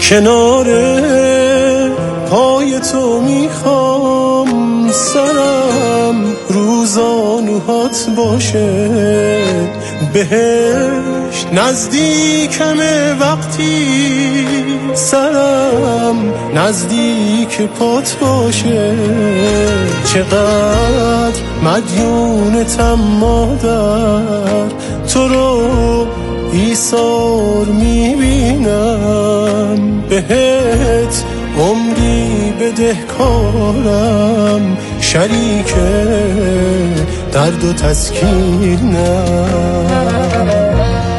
کنار پای تو میخوام سرم روزانوهات باشه، بهش نزدیکمه وقتی سرم نزدیک پات باشه. چقدر مدیونتم مادر، تو رو ایثار میبینم، بهت عمری بدهکارم، شریک درد و تسکینم.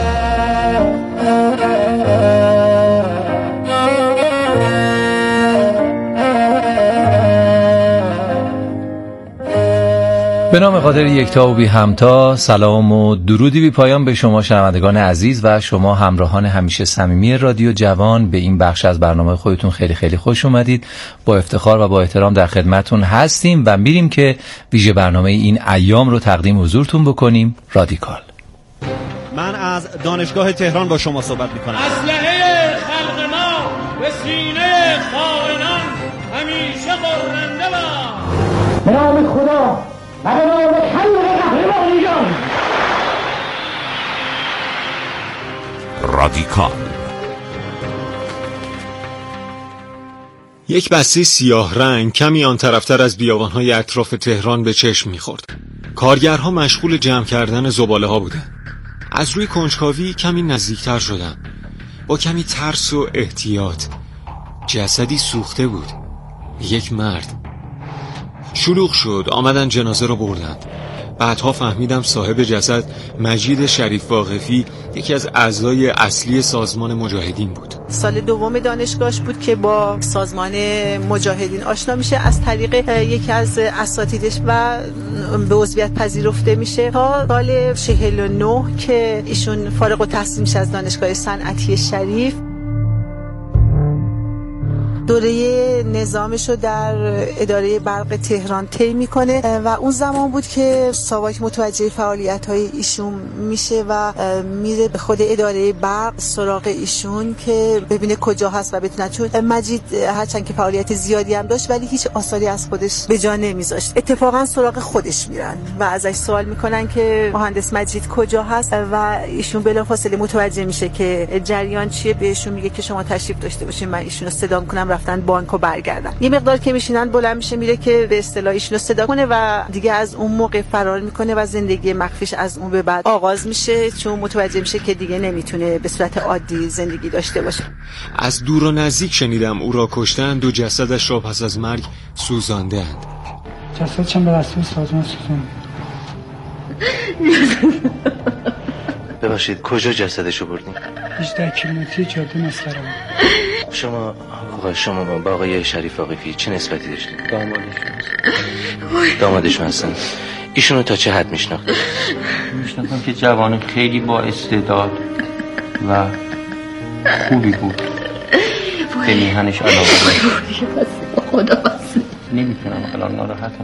به نام قادر یکتا و بی همتا، سلام و درودی بی پایان به شما شنوندگان عزیز و شما همراهان همیشه صمیمی رادیو جوان. به این بخش از برنامه خودتون خیلی خیلی خوش اومدید. با افتخار و با احترام در خدمتون هستیم و میریم که ویژه برنامه این ایام رو تقدیم حضورتون بکنیم. رادیکال. من از دانشگاه تهران با شما صحبت میکنم. اسلحه خلق ما به سینه خائنان همیشه قرنده باد. به نام خدا و به نام خالق قهرمانیان. رادیکال. یک بسته سیاه رنگ کمی آن طرفتر از بیابان‌های اطراف تهران به چشم می‌خورد. کارگرها مشغول جمع کردن زباله ها بودند. از روی کنجکاوی کمی نزدیکتر شدم. با کمی ترس و احتیاط. جسدی سوخته بود. یک مرد. شلوغ شد، آمدن جنازه رو بردن. بعدها فهمیدم صاحب جسد مجید شریف واقفی یکی از اعضای اصلی سازمان مجاهدین بود. سال دوم دانشگاهش بود که با سازمان مجاهدین آشنا میشه از طریق یکی از اساتیدش و به عضویت پذیرفته میشه تا سال 49 که ایشون فارغ التحصیل میشه از دانشگاه صنعتی شریف. دوره نظامش رو در اداره برق تهران طی میکنه و اون زمان بود که ساواک متوجه فعالیت‌های ایشون میشه و میره به خود اداره برق سراغ ایشون که ببینه کجا هست و بتونه، چون مجید هرچند که فعالیت زیادی هم داشت ولی هیچ آثاری از خودش به جا نمیذاشت. اتفاقا سراغ خودش میرن و ازش سوال میکنن که مهندس مجید کجا هست و ایشون بلافاصله متوجه میشه که جریان چیه. بهشون میگه که شما تشریف داشته باشین، من ایشونو صدا میکنم رفتن بانکو برگردن. یه مقدار که میشینن بلند میشه میره که به اصطلاح ایشونو صدا کنه و دیگه از اون موقع فرار میکنه و زندگی مخفیش از اون به بعد آغاز میشه، چون متوجه میشه که دیگه نمیتونه به صورت عادی زندگی داشته باشه. از دور و نزدیک شنیدم او را کشتند و جسدش را پس از مرگ سوزاندند. جسدش هم به دستور سازمان سوزاند. ببخشید کجا جسدشو بردین؟ 18 کیلومتری جاده نصرآباد. شما با آقای شریف واقفی چه نسبتی داشتید؟ دامادشون هستن. ایشونو تا چه حد میشناختید؟ میشناختم که جوان خیلی با استعداد و خوبی بود. به میهنش علاقه داشت. خدا بسید. نمیتونم الان ناراحتم.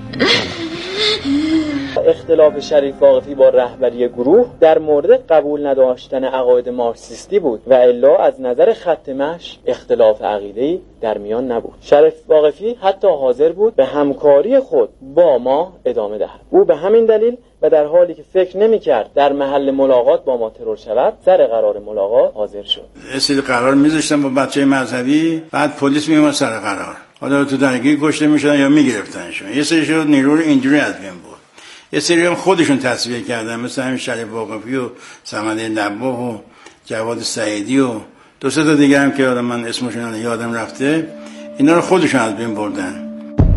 اختلاف شریف واقفی با رهبری گروه در مورد قبول نداشتن عقاید مارکسیستی بود و الا از نظر خط مشی اختلاف عقیده‌ای در میان نبود. شریف واقفی حتی حاضر بود به همکاری خود با ما ادامه دهد. او به همین دلیل و در حالی که فکر نمی‌کرد در محل ملاقات با ما ترور شود، سر قرار ملاقات حاضر شد. اصل قرار می‌ذاشتن با بچه مذهبی، بعد پلیس میومد سر قرار. حالا تو درگیری کشته میشدن یا میگرفتنشون. یه سریشون نیرو رو اینجوری از بین برد. یه سری هم خودشون تصویر کردن، مثل همین شریف واقفی و صمد لباح و جواد سعیدی و دو سه تا دیگه هم که من اسمشون یادم رفته، اینا رو خودشون از بین بردن.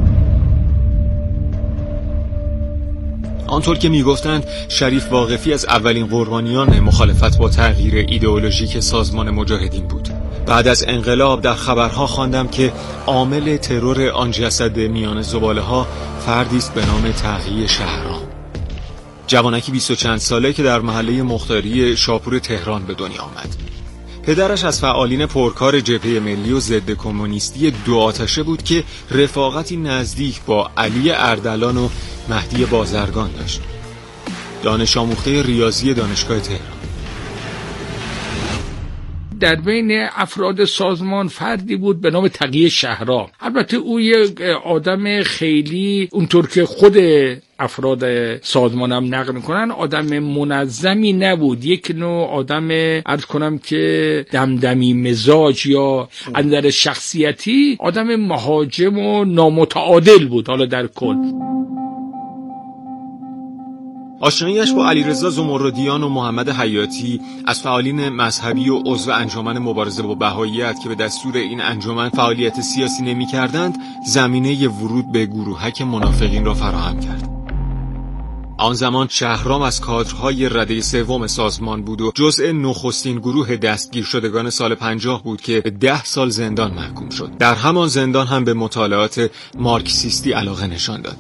آنطور که میگفتند شریف واقفی از اولین قربانیان مخالفت با تغییر ایدئولوژیک سازمان مجاهدین بود. بعد از انقلاب در خبرها خواندم که عامل ترور آن جسد میان زباله‌ها فردی است به نام تقی شهرام، جوانکی 20 و چند ساله که در محله مختاری شاپور تهران به دنیا آمد. پدرش از فعالین پرکار جبهه ملی و ضد کمونیستی دو آتشه بود که رفاقتی نزدیک با علی اردلان و مهدی بازرگان داشت. دانش آموخته ریاضی دانشگاه تهران. در بین افراد سازمان فردی بود به نام تقی شهرام. البته او یک آدم خیلی اونطور که خود افراد سازمانم نقل میکنن آدم منظمی نبود، یک نوع آدم عرض کنم که دمدمی مزاج یا اندر شخصیتی آدم مهاجم و نامتعادل بود. حالا در کل آشناییش با علیرضا زمردیان و محمد حیاتی از فعالین مذهبی و عضو انجمن مبارزه با بهائیت که به دستور این انجمن فعالیت سیاسی نمی‌کردند زمینه ورود به گروهک منافقین را فراهم کرد. آن زمان شهرام از کادرهای رده سوم سازمان بود و جزء نخستین گروه دستگیر شدگان سال 50 بود که به 10 سال زندان محکوم شد. در همان زندان هم به مطالعات مارکسیستی علاقه نشان داد.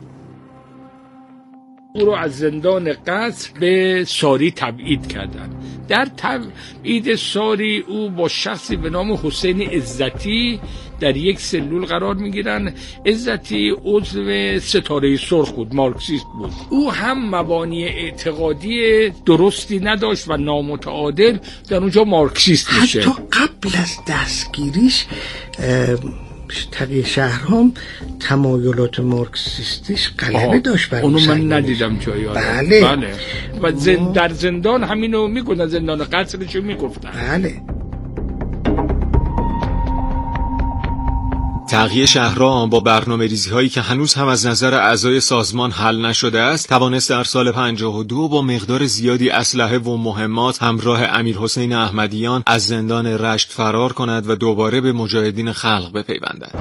او رو از زندان قصر به ساری تبعید کردند. در تبعید ساری او با شخصی به نام حسین عزتی در یک سلول قرار میگیرن. عزتی عضو ستاره سرخ بود، مارکسیست بود. او هم مبانی اعتقادی درستی نداشت و نامتعادل، در اونجا مارکسیست میشه. حتی قبل از دستگیریش تقی شهرام تمایلات مارکسیستیش غلبه داشت بر اونو من ندیدم جایی. بله. و در زندان همینو میگفتن، زندان قصرشو میگفتن. بله. تقی شهرام با برنامه‌ریزی هایی که هنوز هم از نظر اعضای سازمان حل نشده است توانست در سال 52 با مقدار زیادی اسلحه و مهمات همراه امیرحسین احمدیان از زندان رشت فرار کند و دوباره به مجاهدین خلق بپیوندد.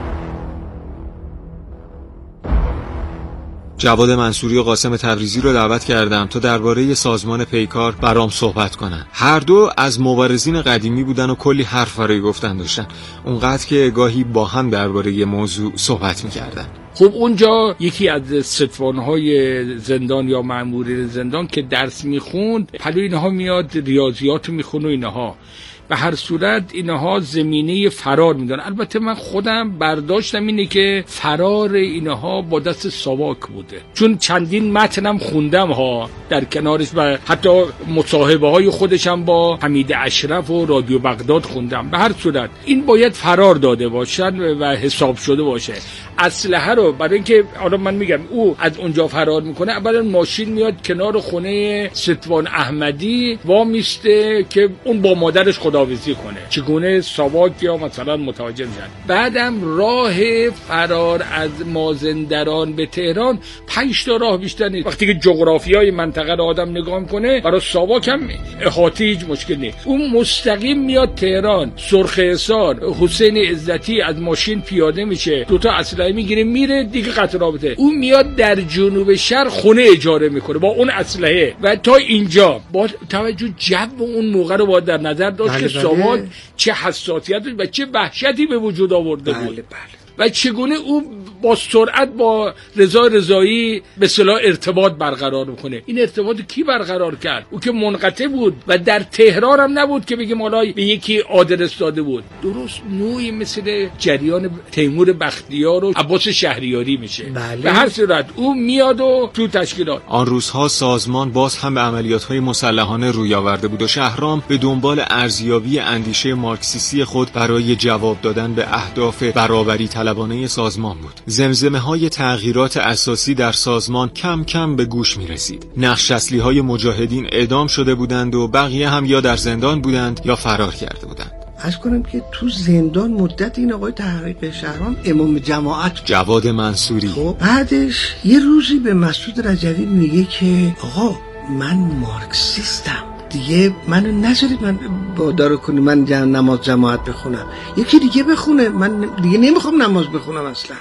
جواد منصوری و قاسم تبریزی رو دعوت کردم تا درباره سازمان پیکار برام صحبت کنن. هر دو از مبارزین قدیمی بودن و کلی حرف برای گفتن داشتن، اونقدر که گاهی با هم درباره یه موضوع صحبت می‌کردن. خب اونجا یکی از ستوان‌های زندان یا مأمورین زندان که درس میخوند پلو اینها میاد ریاضیات میخونه و اینها. به هر صورت اینها زمینه فرار میدن. البته من خودم برداشتم اینه که فرار اینها با دست ساواک بوده، چون چندین متنم خوندم ها در کنارش و حتی مصاحبه های خودشم با حمید اشرف و رادیو بغداد خوندم. به هر صورت این باید فرار داده باشن و حساب شده باشه. اسلحه رو برای اینکه حالا من میگم او از اونجا فرار میکنه، اولا ماشین میاد کنار خونه ستوان احمدی وا میسته که اون با مادرش خداحافظی کنه، چگونه ساواک یا مثلا متوجه میشن. بعدم راه فرار از مازندران به تهران 5 تا راه بیشتر نیست. وقتی که جغرافیای منطقه رو آدم نگاه میکنه برای ساواک هم احاطه هیچ مشکل نیست. اون مستقیم میاد تهران، سرخ حصار. حسین عزتی از ماشین پیاده میشه، 2 تا اسلحه میگیره میره دیگه قطع رابطه. اون میاد در جنوب شهر خونه اجاره میکنه با اون اسلحه و تا اینجا با توجه جو اون موقع رو باید در نظر داشت که ساواک چه حساسیتی و چه وحشتی به وجود آورده بود. و چگونه او با سرعت با رضا رضایی به اصطلاح ارتباط برقرار میکنه. این ارتباط کی برقرار کرد؟ او که منقطع بود و در تهران هم نبود که بگیم حالا به یکی آدرس داده بود. درست نوعی مثل جریان تیمور بختیار و عباس شهریاری میشه. به هر صورت او میاد و تو تشکیلات. آن روزها سازمان باز هم به عملیات‌های مسلحانه روی آورده بود و شهرام به دنبال ارزیابی اندیشه مارکسیستی خود برای جواب دادن به اهداف برابری طلبانه سازمان بود. زمزمه‌های تغییرات اساسی در سازمان کم کم به گوش می‌رسید. نقش اصلی‌های مجاهدین اعدام شده بودند و بقیه هم یا در زندان بودند یا فرار کرده بودند. عرض کنم که تو زندان مدت این آقای تحقیق شهرام امام جماعت جواد منصوری. خب بعدش یه روزی به مسعود رجوی میگه که آقا من مارکسیستم، دیگه منو نذارید من وادار کنی من نماز جماعت بخونم، یکی دیگه بخونه، من دیگه نمیخوام نماز بخونم اصلا.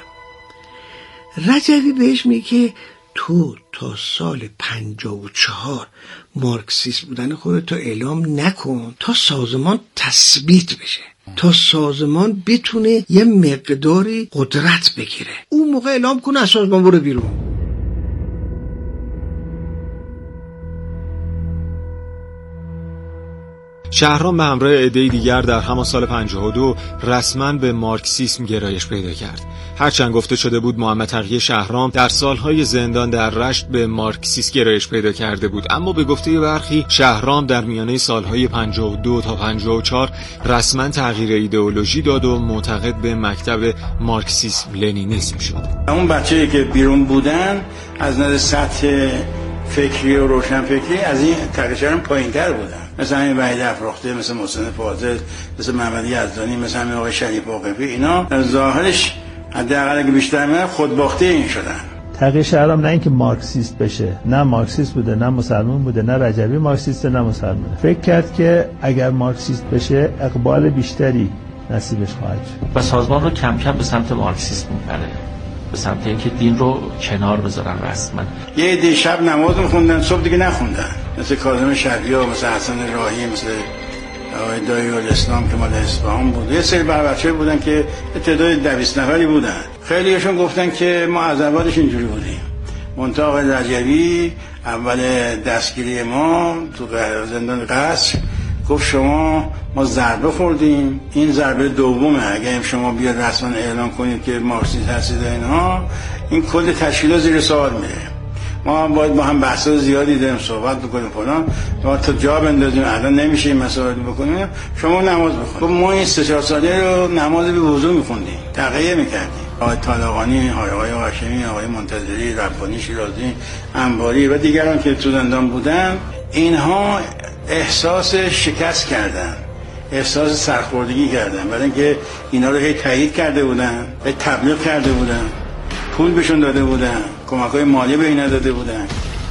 رجوی بهش میگه تو تا سال 54 مارکسیست بودن خودتو اعلام نکن تا سازمان تثبیت بشه، تا سازمان بتونه یه مقداری قدرت بگیره، اون موقع اعلام کنه از سازمان برو بیرون. شهرام به همراه عده‌ای دیگر در همان سال 52 رسما به مارکسیسم گرایش پیدا کرد. هرچند گفته شده بود محمد تقی شهرام در سالهای زندان در رشت به مارکسیسم گرایش پیدا کرده بود، اما به گفته برخی شهرام در میانه سالهای 52 تا 54 رسما تغییر ایدئولوژی داد و معتقد به مکتب مارکسیسم لنینیسم شد. اون بچه‌ای که بیرون بودن از نظر سطح فکری و روشنفکری از این تقی شهرام پایین‌تر بودن، مثل همین وحید افراخته، مثل محسن فاضل، مثل محمد یزدانی، مثل همین آقای شریف واقفی. اینا ظاهرش حداقل اگه بیشتر من خودباخته این شدن. تقی شهرام نه اینکه مارکسیست بشه، نه مارکسیست بوده، نه مسلمان بوده، نه رجبی مارکسیست، نه مسلمان. فکر کرد که اگر مارکسیست بشه اقبال بیشتری نصیبش خواهد شد و سازمان رو کم کم به سمت مارکسیسم میبره، به سمت اینکه دین رو کنار بذارن رسما. یه عده شب نماز می‌خوندن، صبح دیگه نخوندن، مثل کاظم شفیع، مثل حسن راهی، مثل آقای دایی الاسلام که مال اصفهان بود. یه سری بچه‌ها بودن که تعداد 200 نفری بودن. خیلیشون گفتن که ما از اولش اینجوری بودیم. منتها آقای رجبی اول دستگیری ما تو زندان قصر گفت ما ضربه خوردیم، این ضربه دومه، اگه شما بیاد رسما اعلام کنید که مارکسیست هستید اینها، این کل تشکیلات زیر سوال میره. ما باید با هم بحث‌های زیادی داریم، صحبت بکنیم فلان، ما تا جا بندازیم، الان نمیشه این مسائل بکنیم، شما نماز بخونید. ما این 3-4 ساله رو نماز به وضو می‌خوندیم، تقیه می‌کردیم. آقای طالقانی، آقای هاشمی، آقای منتظری، ربانی شیرازی، انباری و دیگران که تو زندان بودن، اینها احساس شکست کردن، احساس سرخوردگی کردن، برای اینکه اینا رو هی تایید کرده بودن، هی تبلیغ کرده بودن، پول بهشون داده بودن، کمک‌های مالی به اینا داده بودن.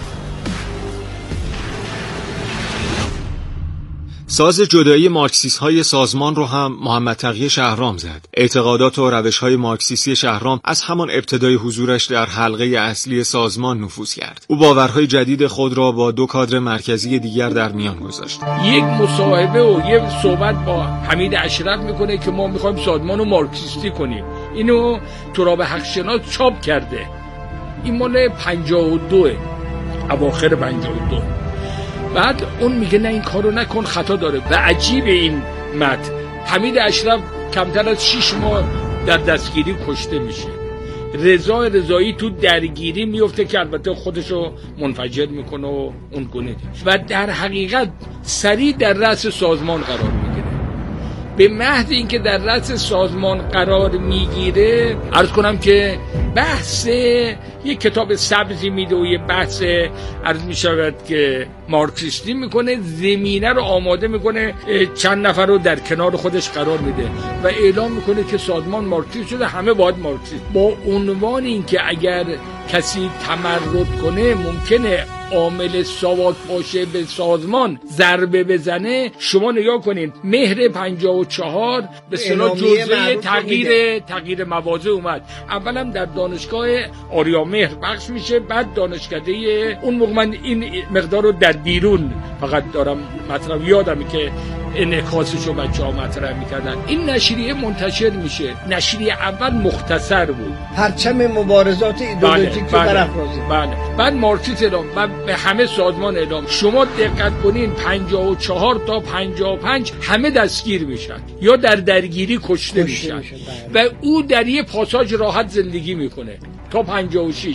ساز جدایی مارکسیست‌های سازمان رو هم محمد تقی شهرام زد. اعتقادات و روش‌های مارکسیستی شهرام از همان ابتدای حضورش در حلقه اصلی سازمان نفوذ کرد. او باورهای جدید خود را با 2 کادر مرکزی دیگر در میان گذاشت. یک مصاحبه و یک صحبت با حمید اشرف میکنه که ما میخوایم سازمان رو مارکسیستی کنیم. اینو تراب حقشناس چاپ کرده. این مال 52 اواخر 52. بعد اون میگه نه این کارو نکن، خطا داره. و عجیب این متن، حمید اشرف کمتر از 6 ماه در دستگیری کشته میشه. رضا رضایی تو درگیری میفته که البته خودشو منفجر میکنه و اون گونه و در حقیقت سریع در رأس سازمان قرار میگیره. به محض اینکه در رأس سازمان قرار میگیره، عرض کنم که بحث یک کتاب سبزی میده و یه بحث عرض میشود که مارکسیستی میکنه، زمینه رو آماده میکنه، چند نفر رو در کنار خودش قرار میده و اعلام میکنه که سازمان مارکسیست شده، همه باید مارکسیست، با عنوان اینکه اگر کسی تمرد کنه ممکنه عامل ساواک باشه به سازمان ضربه بزنه. شما نگاه کنین مهر 54 به اصطلاح جزئه تغییر مواضع اومد. اولم در دانشگاه آریامهر بخش میشه، بعد دانشکده اون موقع من این مقدار رو در بیرون فقط دارم مطلب یادمه که انعکاسشو بچه‌ها مطرح میکردن. این نشریه منتشر میشه. نشریه اول مختصر بود، پرچم مبارزات ایدئولوژیک رو برافرازه. بله. بعد مارکسیسم اعلام و به همه سازمان اعلام. شما دقت کنین 54 تا 55 همه دستگیر میشن یا در درگیری کشته میشن و او در یه پاساژ راحت زندگی میکنه تا 56.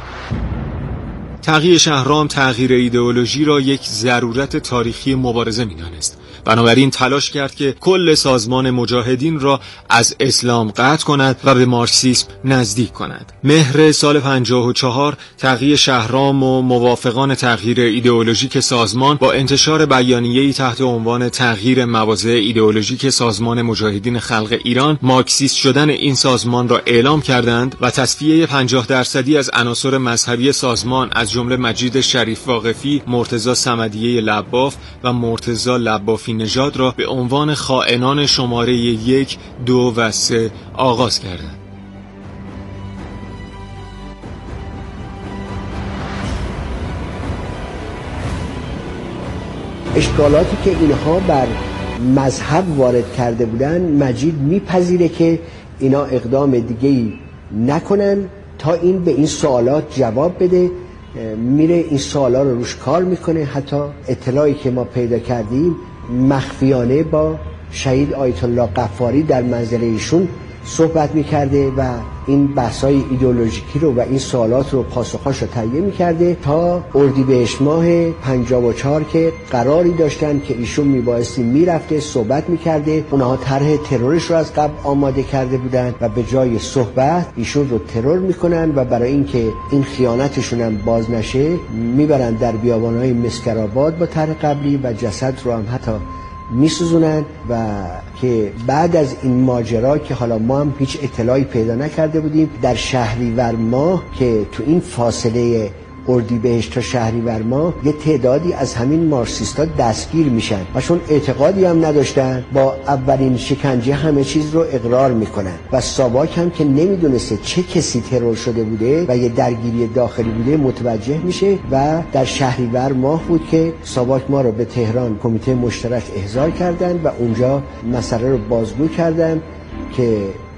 تقی شهرام تغییر ایدئولوژی را یک ضرورت تاریخی مبارزه می‌دانست. بنابراین تلاش کرد که کل سازمان مجاهدین را از اسلام قطع کند و به مارکسیسم نزدیک کند. مهر سال 54 تقی شهرام و موافقان تغییر ایدئولوژیک سازمان با انتشار بیانیه‌ای تحت عنوان تغییر مواضع ایدئولوژیک سازمان مجاهدین خلق ایران مارکسیست شدن این سازمان را اعلام کردند و تصفیه 50% از عناصر مذهبی سازمان از جمله مجید شریف واقفی، مرتضی صمدیه لباف و مرتضی لبافی نژاد را به عنوان خائنان شماره 1، 2 و 3 آغاز کردند. اشکالاتی که اینها بر مذهب وارد کرده بودن، مجید میپذیره که اینا اقدام دیگه‌ای نکنن تا این به این سوالات جواب بده. میره این سوالا رو روش کار میکنه. حتی اطلاعی که ما پیدا کردیم مخفیانه با شهید آیت الله غفاری در منزل ایشون صحبت میکرده و این بحث‌های ایدئولوژیکی رو و این سوالات رو پاسخاش رو تهیه میکرده تا اردیبهشت ماه 54 که قراری داشتن که ایشون میبایستی میرفته صحبت میکرده. اونها طرح ترورش رو از قبل آماده کرده بودن و به جای صحبت ایشون رو ترور میکنن و برای اینکه این خیانتشون هم باز نشه میبرن در بیابان‌های مسکرآباد با طرح قبلی و جسد رو هم حتی میسوزونن و که بعد از این ماجرا که حالا ما هم هیچ اطلاعی پیدا نکرده بودیم در شهریور ماه که تو این فاصله اردیبهشت تا شهریور ماه یه تعدادی از همین مارکسیستا دستگیر میشن و چون اعتقادی هم نداشتن با اولین شکنجه همه چیز رو اقرار میکنن و ساواک هم که نمیدونسته چه کسی ترور شده بوده و یه درگیری داخلی بوده متوجه میشه و در شهریور ماه بود که ساواک ما رو به تهران کمیته مشترک احضار کردن و اونجا مسئله رو بازگو کردن که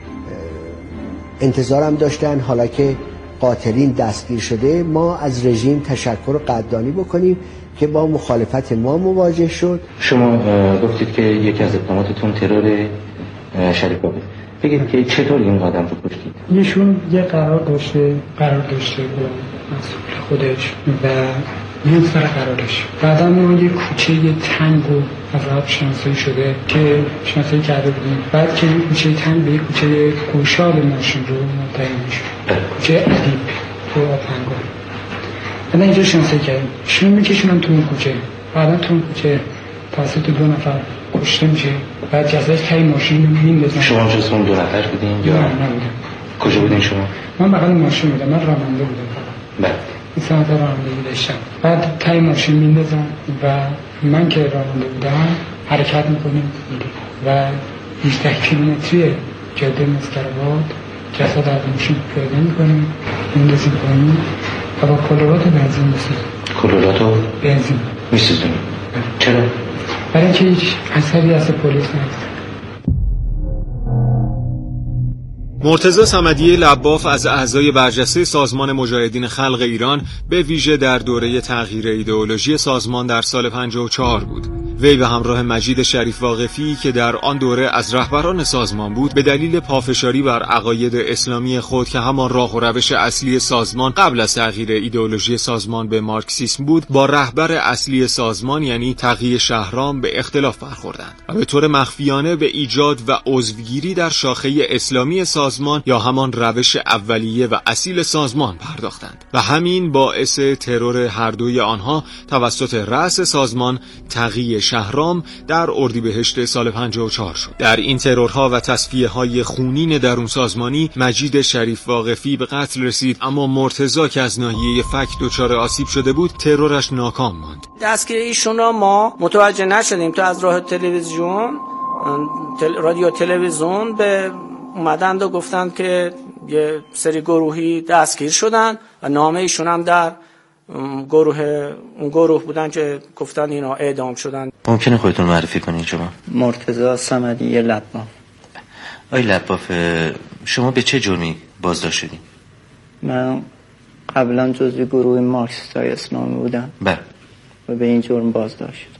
انتظارم داشتن حالا که قاتلین دستگیر شده ما از رژیم تشکر قدردانی بکنیم که با مخالفت ما مواجه شد. شما گفتید که یکی از اقداماتتون ترور شریف باقی. بگید که چطور این قدم رو کشتید؟ ایشون یه قرار داشته با مسئول خودش و این سر قرارش بعدا ما یه کوچه تنگ و از راه شناسایی شده که شناسایی کرده بودیم. بعد که این کوچه تنگ به کوچه گوشال ماشین رو منتهی میشه، کوچه ادیب تو آپنگان. بعد اینجا شناسایی کردیم شما میکشونم تو اون کوچه. بعدا تو اون کوچه توسط 2 نفر کشته میشه. بعد جسدش تای ماشین رو میندازن. شما جز اون 2 نفر بودین یا نه؟ نبودم. کجا بودین شما؟ من بغل ماشین بودم، من راننده بودم. بله. این ساعت رانندگی داشتم. بعد تای ماشین میندازن و من که راننده بودم حرکت میکنیم و 18 کیلومتری جاده مسکرآباد جسد از ماشین پیاده میکنیم میندازیم پایین و با کلورات بنزین میسوزونیم. کلورات بنزین میسوزونیم؟ چرا؟ برای اینکه هیچ اثری از پلیس نیست. مرتضی صمدی لباف از اعضای برجسته سازمان مجاهدین خلق ایران به ویژه در دوره تغییر ایدئولوژی سازمان در سال 54 بود. وی به همراه مجید شریف واقفی که در آن دوره از رهبران سازمان بود به دلیل پافشاری بر عقاید اسلامی خود که همان راه و روش اصلی سازمان قبل از تغییر ایدئولوژی سازمان به مارکسیسم بود با رهبر اصلی سازمان یعنی تقی شهرام به اختلاف برخوردند و به طور مخفیانه به ایجاد و عضوگیری در شاخه اسلامی سازمان یا همان روش اولیه و اصیل سازمان پرداختند و همین باعث ترور هر دوی آنها توسط رأس سازمان تقی شهرام در اردیبهشت سال 54 شد. در این ترورها و تصفیه‌های خونین درون سازمانی مجید شریف واقفی به قتل رسید، اما مرتضی که از ناحیه فک دچار آسیب شده بود ترورش ناکام ماند. دستگیری ایشون را ما متوجه نشدیم تا از راه تلویزیون رادیو تلویزیون به اومدند و گفتند که یه سری گروهی دستگیر شدن و نامه ایشون هم در اون گروه بودن که گفتن اینا اعدام شدن. ممکنه خودتون معرفی کنید شما؟ مرتضی صمدی لباف. آی لباف، شما به چه جرمی بازداشت شدین؟ من قبلا جزو گروه مارکسیستای اسلامی بودم. بله. و به این جرم بازداشت شدم.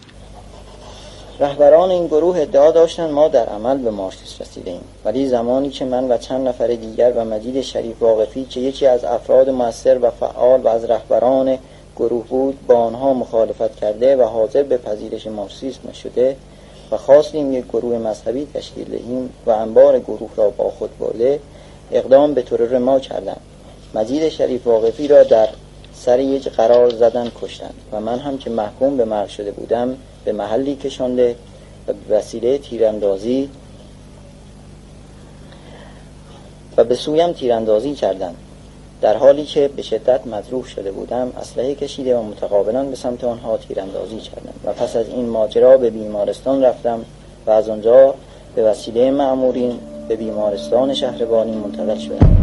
رهبران این گروه ادعا داشتند ما در عمل به مارکسیسم رسیدیم، ولی زمانی که من و چند نفر دیگر و مجید شریف واقفی که یکی از افراد مؤثر و فعال و از رهبران گروه بود با آنها مخالفت کرده و حاضر به پذیرش مارکسیسم شده و خواستیم یک گروه مذهبی تشکیل دهیم و انبار گروه را با خود برده اقدام به ترور ما کردند. مجید شریف واقفی را در سر یک قرار زدن کشتند و من هم که محکوم به مرگ شده بودم به محلی کشانده و به وسیله تیراندازی و به سویم تیراندازی کردند. در حالی که به شدت مجروح شده بودم اسلحه کشیده و متقابلا به سمت آنها تیراندازی کردند و پس از این ماجرا به بیمارستان رفتم و از آنجا به وسیله مأمورین به بیمارستان شهربانی منتقل شدم.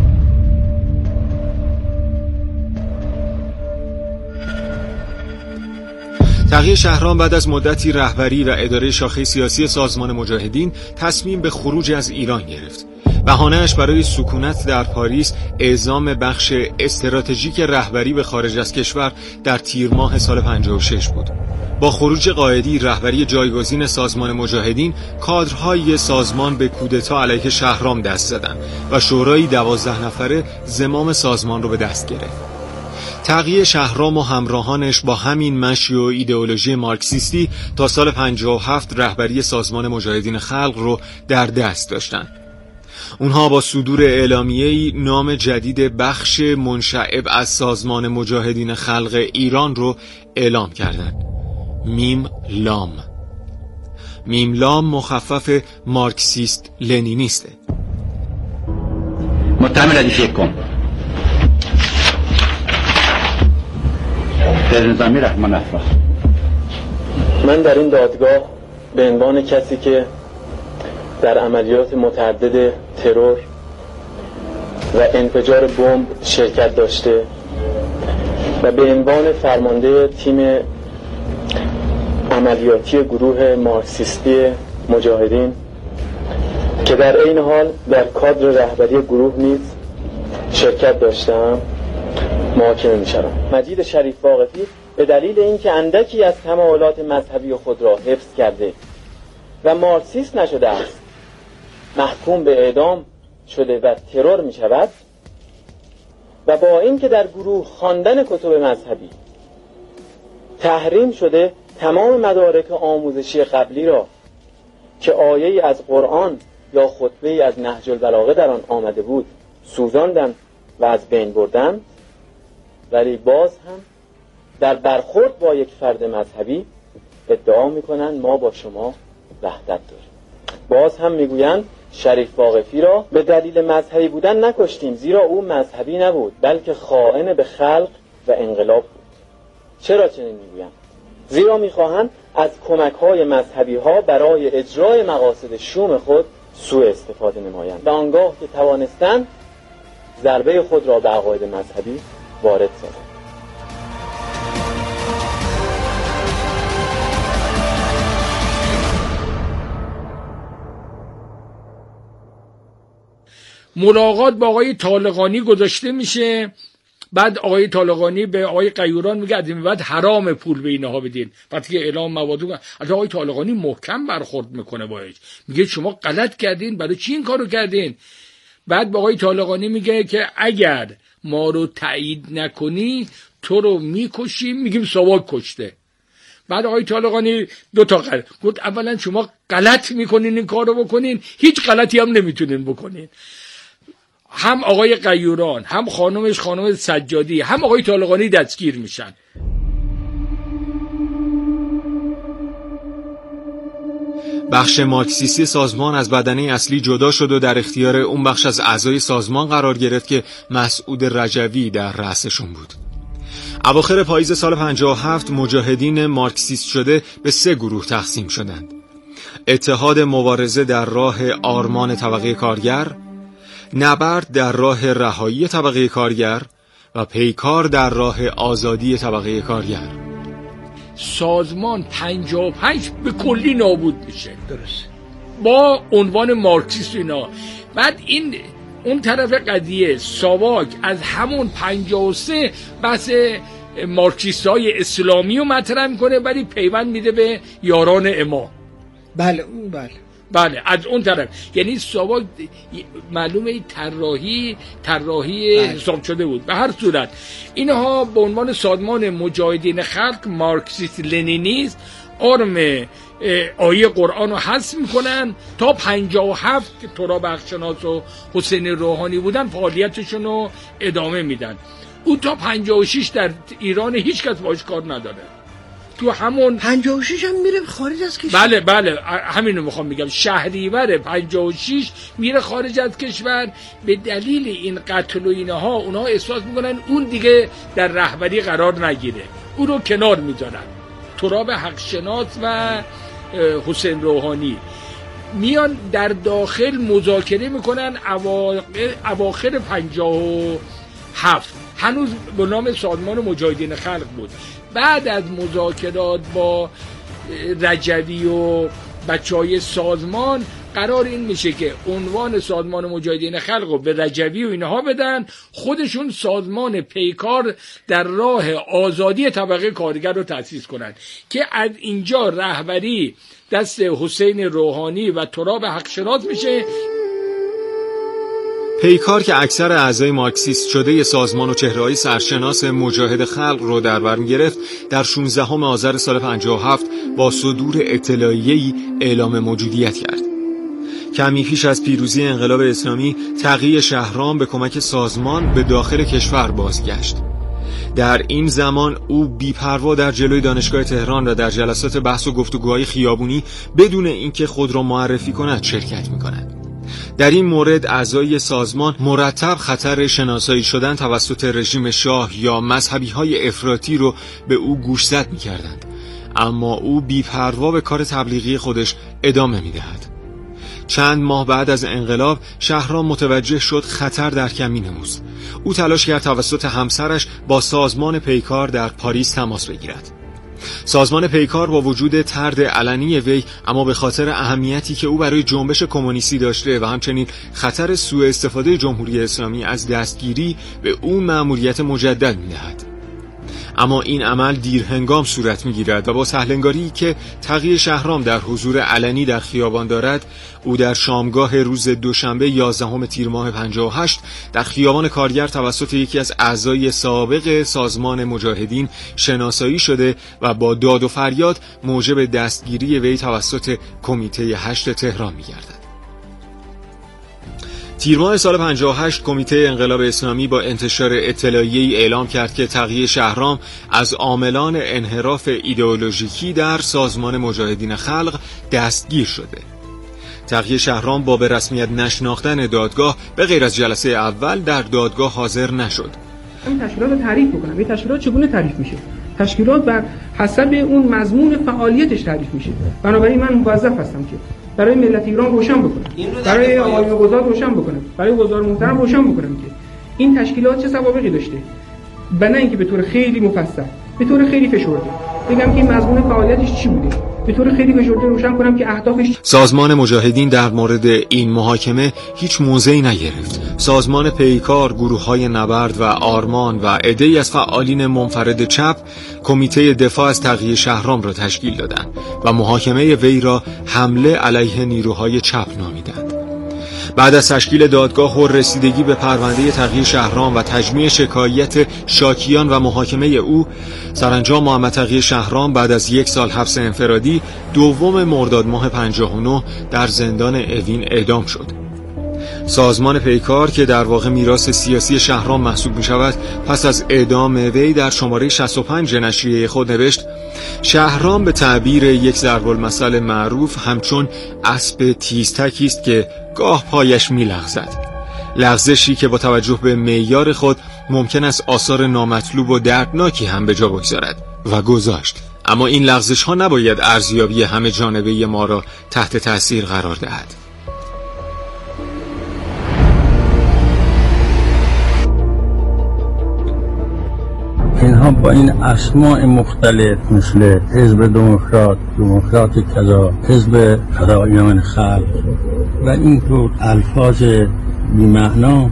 تقی شهرام بعد از مدتی رهبری و اداره شاخه سیاسی سازمان مجاهدین تصمیم به خروج از ایران گرفت. بهانه‌اش برای سکونت در پاریس اعزام بخش استراتژیک رهبری به خارج از کشور در تیر ماه سال 56 بود. با خروج قائدی رهبری جایگزین سازمان مجاهدین، کادرهای سازمان به کودتا علیه شهرام دست زدند و شورای 12 نفره زمام سازمان رو به دست گرفت. تغییر شهرام و همراهانش با همین مشی و ایدئولوژی مارکسیستی تا سال 57 رهبری سازمان مجاهدین خلق رو در دست داشتند. اونها با صدور اعلامیه‌ای نام جدید بخش منشعب از سازمان مجاهدین خلق ایران رو اعلام کردند. میم لام. میم لام مخفف مارکسیست لنینیسته. متهم ردیف یکم نظامی رحمان افراح. من در این دادگاه به عنوان کسی که در عملیات متعدد ترور و انفجار بمب شرکت داشته و به عنوان فرمانده تیم عملیاتی گروه مارکسیستی مجاهدین که در این حال در کادر رهبری گروه نیز شرکت داشتم محاکمه می‌شوم. مجید شریف واقفی به دلیل اینکه اندکی از تمایلات مذهبی خود را حفظ کرده و مارکسیست نشده است محکوم به اعدام شده و ترور می شود و با اینکه در گروه خواندن کتب مذهبی تحریم شده تمام مدارک آموزشی قبلی را که آیه‌ای از قرآن یا خطبه‌ای از نهج البلاغه در آن آمده بود سوزاندند و از بین بردند، ولی باز هم در برخورد با یک فرد مذهبی ادعا میکنند ما با شما وحدت داریم. باز هم میگویند شریف واقفی را به دلیل مذهبی بودن نکشتیم، زیرا او مذهبی نبود بلکه خائن به خلق و انقلاب بود. چرا چنین میگویند؟ زیرا میخواهند از کمک‌های مذهبی‌ها برای اجرای مقاصد شوم خود سوء استفاده نمایند و آنگاه که توانستند ضربه خود را به عقاید مذهبی وارد سازند. ملاقات با آقای طالقانی گذاشته میشه. بعد آقای طالقانی به آقای قیوران میگه از این بعد حرام پول به اینها بدین. وقتی که اعلام مواد از آقای طالقانی محکم برخورد میکنه باهاش، میگه شما غلط کردین، برای چی این کارو کردین؟ بعد به آقای طالقانی میگه که اگر ما رو تایید نکنی تو رو میکشیم، میگیم ساواک کشته. بعد آقای طالقانی دو تا گفت اولا شما غلط میکنین این کارو بکنین، هیچ غلطی هم نمیتونین بکنین. هم آقای قیوران، هم خانمش خانم سجادی، هم آقای طالقانی دستگیر میشن. بخش مارکسیستی سازمان از بدنه اصلی جدا شد و در اختیار اون بخش از اعضای سازمان قرار گرفت که مسعود رجوی در رأسشون بود. اواخر پاییز سال 57 مجاهدین مارکسیست شده به 3 گروه تقسیم شدند: اتحاد مبارزه در راه آرمان طبقه کارگر، نبرد در راه رهایی طبقه کارگر و پیکار در راه آزادی طبقه کارگر. سازمان 55 به کلی نابود میشه، درست، با عنوان مارکسیست اینا. بعد این اون طرف قضیه ساواک از همون 53 بحث مارکسیست‌های اسلامی رو مطرح میکنه، ولی پیوند میده به یاران امام. بله از اون طرف، یعنی ساواک معلومه طراحی حساب شده بود. به هر صورت اینها به عنوان سازمان مجاهدین خلق مارکسیست لنینیست آرم آیه قرآن رو حذف میکنن. تا 57 که تراب بخشناس و حسین روحانی بودن فعالیتشون رو ادامه میدن. او تا 56 در ایران هیچ کس باش کار نداره. تو همون 56 هم میره خارج از کشور. بله همینو میخوام بگم. شهریور 56 میره خارج از کشور. به دلیل این قتل و اینها اونها احساس میکنن اون دیگه در رهبری قرار نگیره، اون رو کنار میذارن. تراب حقشناس و حسین روحانی میان در داخل مذاکره میکنن. اواخر 57 هنوز به نام سازمان مجاهدین خلق بود. بعد از مذاکرات با رجوی و بچهای سازمان قرار این میشه که عنوان سازمان مجاهدین خلق رو به رجوی و اینها بدن، خودشون سازمان پیکار در راه آزادی طبقه کارگر رو تأسیس کنن که از اینجا رهبری دست حسین روحانی و تراب حقشناس میشه. پیکار که اکثر اعضای مارکسیست شده سازمان و چهره‌های سرشناس مجاهد خلق رو در بر می‌گرفت، در 16 آذر سال 57 با صدور اطلاعیه‌ای اعلام موجودیت کرد. کمی پیش از پیروزی انقلاب اسلامی، تقی شهرام به کمک سازمان به داخل کشور بازگشت. در این زمان او بی‌پروا در جلوی دانشگاه تهران و در جلسات بحث و گفتگوهای خیابونی بدون اینکه خود را معرفی کند شرکت می‌کند. در این مورد اعضای سازمان مرتب خطر شناسایی شدن توسط رژیم شاه یا مذهبی‌های افراطی رو به او گوشزد می‌کردند، اما او بی‌پروا به کار تبلیغی خودش ادامه می‌دهد. چند ماه بعد از انقلاب شهرام متوجه شد خطر در کمین اوست. او تلاش کرد توسط همسرش با سازمان پیکار در پاریس تماس بگیرد. سازمان پیکار با وجود طرد علنی وی، اما به خاطر اهمیتی که او برای جنبش کمونیستی داشته و همچنین خطر سوء استفاده جمهوری اسلامی از دستگیری، به او مأموریت مجدد می‌دهد. اما این عمل دیرهنگام صورت می‌گیرد و با سهلنگاری که تقی شهرام در حضور علنی در خیابان دارد، او در شامگاه روز دوشنبه 11 تیر ماه 58 در خیابان کارگر توسط یکی از اعضای سابق سازمان مجاهدین شناسایی شده و با داد و فریاد موجب دستگیری وی توسط کمیته 8 تهران می‌گردد. تیر ماه سال 58 کمیته انقلاب اسلامی با انتشار اطلاعیه‌ای اعلام کرد که تقی شهرام از عاملان انحراف ایدئولوژیکی در سازمان مجاهدین خلق دستگیر شده. تقی شهرام با به رسمیت نشناختن دادگاه به غیر از جلسه اول در دادگاه حاضر نشد. این تشکیلات رو تعریف بکنم. این تشکیلات چگونه تعریف میشه؟ تشکیلات بر حسب اون مضمون فعالیتش تعریف میشه. بنابراین من موظف هستم که برای ملت ایران روشن بکنم، برای آقایون وزارت روشن بکنم، برای وزارت محترم روشن بکنم که این تشکیلات چه سوابقی داشته، و نه اینکه به طور خیلی مفصل، به طور خیلی فشرده بگم که این مضمون فعالیتش چی بوده، به طور خیلی فشرده روشن کنم که اهدافش. سازمان مجاهدین در مورد این محاکمه هیچ موضعی نگرفت. سازمان پیکار، گروه‌های نبرد و آرمان و عده‌ای از فعالین منفرد چپ کمیته دفاع از تقی شهرام را تشکیل دادند و محاکمه وی را حمله علیه نیروهای چپ نامیدند. بعد از تشکیل دادگاه و رسیدگی به پرونده تقی شهرام و تجمیع شکایت شاکیان و محاکمه او، سرانجام محمد تقی شهرام بعد از 1 سال حبس انفرادی 2 مرداد ماه 59 در زندان اوین اعدام شد. سازمان پیکار که در واقع میراث سیاسی شهرام محسوب می شود، پس از اعدام وی در شماره 65 نشریه خود نوشت: شهرام به تعبیر یک ضرب المثل معروف همچون اسب تیزتکی است که گاه پایش می لغزد، لغزشی که با توجه به معیار خود ممکن است آثار نامطلوب و دردناکی هم به جا بگذارد و گذاشت. اما این لغزش ها نباید ارزیابی همه جانبه ما را تحت تأثیر قرار دهد. اینها با این اسماء مختلف مثل حزب دموکرات کذا، حزب فداییان خلق و اینطور الفاظ بی‌معنا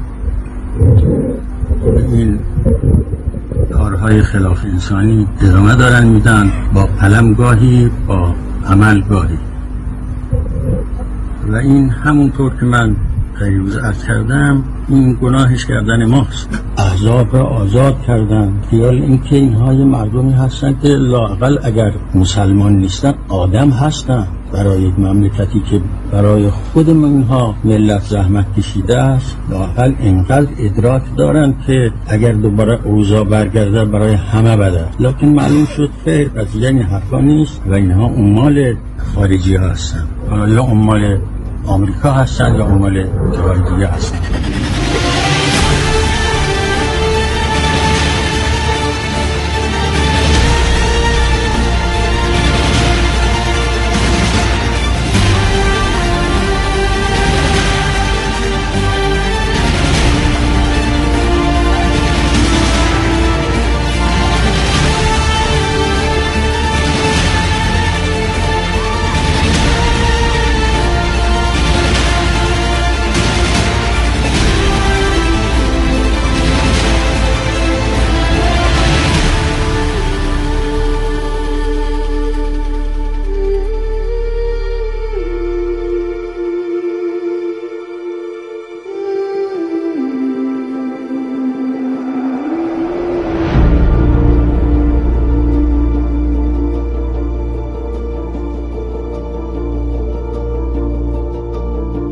این کارهای خلاف انسانی ادامه دارن میدن، با قلم گاهی، با عمل گاهی. و این همونطور که من پیروز عرض کردم، این گناهش کردن ماست. احزاب را آزاد کردن، خیال اینکه اینها مردمی هستن که لااقل اگر مسلمان نیستن آدم هستن، برای یک مملکتی که برای خود اینها ملت زحمت کشیده است لااقل اینقدر ادراک دارن که اگر دوباره اوضاع برگرده برای همه بده. لکن معلوم شد که قضیه این حرفا نیست و اینها عمال خارجی ها هستن، یا عمال آمریکا هستن یا عمال جای دیگه هستن.